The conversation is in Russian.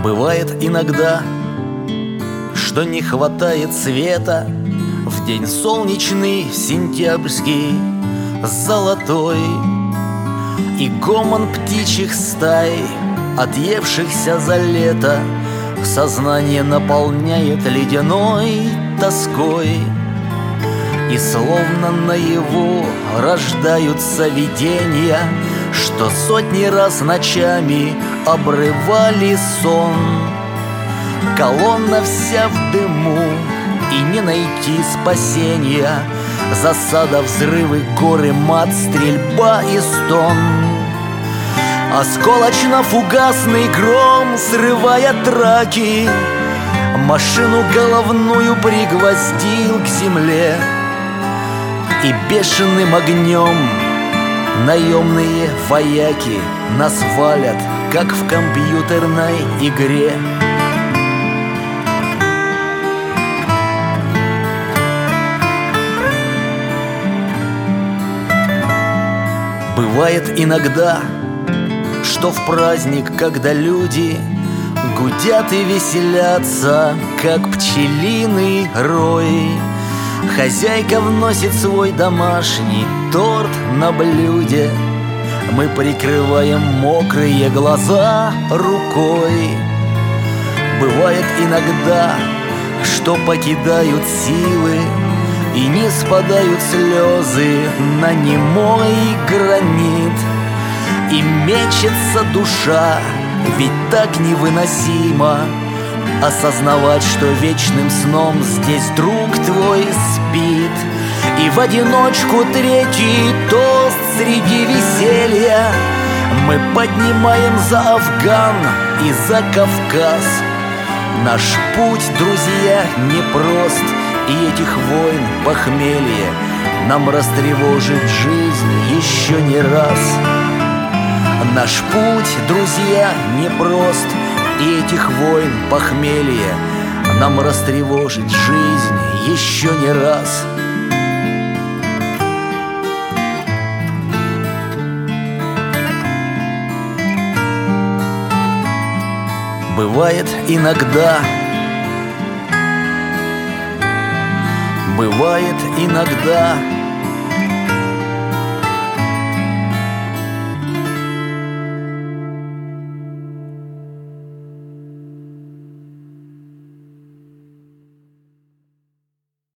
Бывает иногда, что не хватает света в день солнечный, сентябрьский, золотой. И гомон птичьих стай, отъевшихся за лето, сознание наполняет ледяной тоской. И словно наяву рождаются видения, что сотни раз ночами обрывали сон. Колонна вся в дыму, и не найти спасения. Засада, взрывы, горы, мат, стрельба и стон. Осколочно-фугасный гром, срывая траки, машину головную пригвоздил к земле. И бешеным огнем наемные вояки нас валят, как в компьютерной игре. Бывает иногда, что в праздник, когда люди гудят и веселятся, как пчелиный рой, хозяйка вносит свой домашний торт на блюде. Мы прикрываем мокрые глаза рукой. Бывает иногда, что покидают силы, и не спадают слезы на немой гранит. И мечется душа, ведь так невыносимо осознавать, что вечным сном здесь друг твой спит. И в одиночку третий тост среди веселья мы поднимаем за Афган и за Кавказ. Наш путь, друзья, непрост, и этих войн похмелье нам растревожит жизнь еще не раз. Наш путь, друзья, непрост, и этих войн похмелье нам растревожит жизнь еще не раз. Бывает иногда, бывает иногда,